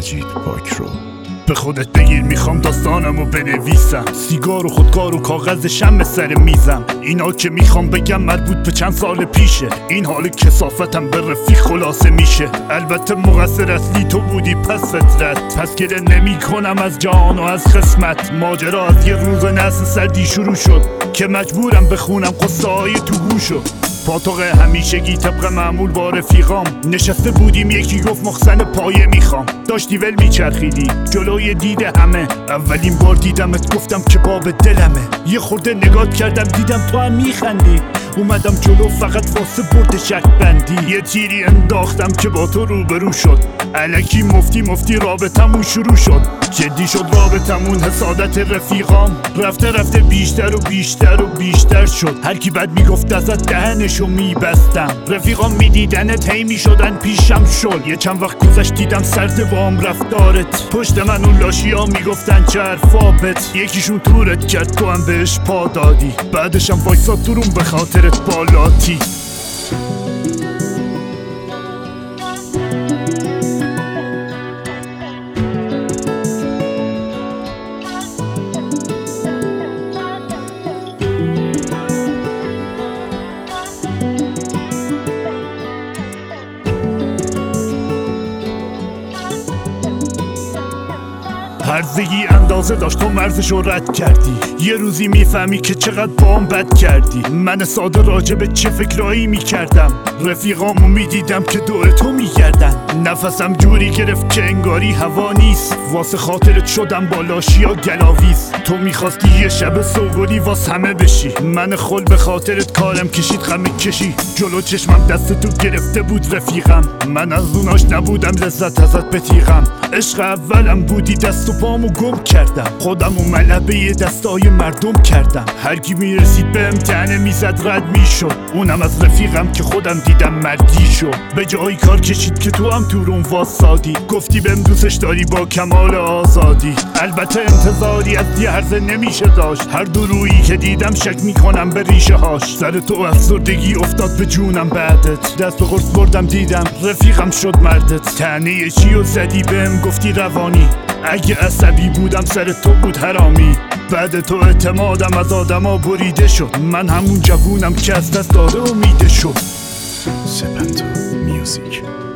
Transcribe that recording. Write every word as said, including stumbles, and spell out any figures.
مجید پاکرو. به خودت بگیر میخوام داستانمو بنویسم، سیگار و خودکار و کاغذ شمع سر میزم. اینا که میخوام بگم مربوط به چند سال پیشه، این حال کثافتم به رفیق خلاصه میشه. البته مقصر اصلی تو بودی پس فطرت، پس گله نمی کنم از جان و از قسمت. ماجرا از یه روز نسل سردی شروع شد که مجبورم بخونم قصه های تو گوشو. پاتوق همیشگی طبق معمول با رفیقام نشسته بودیم، یکی گفت مخزن پایه میخوام. داشتی ول میچرخیدی جلوی دید همه، اولین بار دیدمت گفتم که باب دلمه. یه خورده نگات کردم دیدم تو هم میخندی، اومدم جلو فقط واسه برد شک بندی. یه تیری انداختم که با تو روبرو شد، الکی مفتی مفتی رابطمون شروع شد. جدی شد رابطمون، حسادت رفیقام رفته رفته بیشتر و بیشتر و بیشتر شد. هر کی بد میگفت ازت دهنشو میبستم، رفیقام میدیدنت هی میشدن پیشم شل. یه چند وقت گذشت دیدم سرد وام رفتارت، پشت من اون لاشیا میگفتن چه حرفابت. یکیشون تورت کرد تو هم بهش پا دادی، بعدشم وایساد تو روم به خاطرت بالاتی. هرزگی اندازه داشت تو مرزشو رد کردی، یه روزی میفهمی که چقدر بام بد کردی. من ساده راجع به چه فکرایی میکردم، رفیقامو میدیدم که دور تو میگردن. نفسم جوری گرفت که انگاری هوا نیست، واسه خاطرت شدم با لاشیا گلاویز. تو میخواستی یه شب سوگلی واس همه بشی، من خل به خاطرت کارم کشید خمه کشی. جلو چشمم دست تو گرفته بود رفیقم، من از اوناش نبودم لذت ازت بتیغم. عشق اولم بودی دست و پامو گم کردم، خودم و ملبه دستای مردم کردم. هر کی میرسید به امتحانه میزد رد میشد، اونم از رفیقم که خودم دیدم مردی شد. به جایی کار کشید که تو هم تو روم واسادی، گفتی بهم دوستش داری با کمال آزادی. البته انتظاری از یه هرزه نمیشه داشت، هر دو رویی که دیدم شک میکنم به ریشه هاش. سر تو افسردگی افتاد به جونم بعدت، دست به قرص بردم دیدم رفیقم شد مردت. تنه چی و زدی بهم گفتی روانی، اگه عصبی بودم سر تو بود حرامی. بعد تو اعتمادم از آدما بریده شد، من همون جوونم که از دست داده امیده شد. سپنتا میوزیک.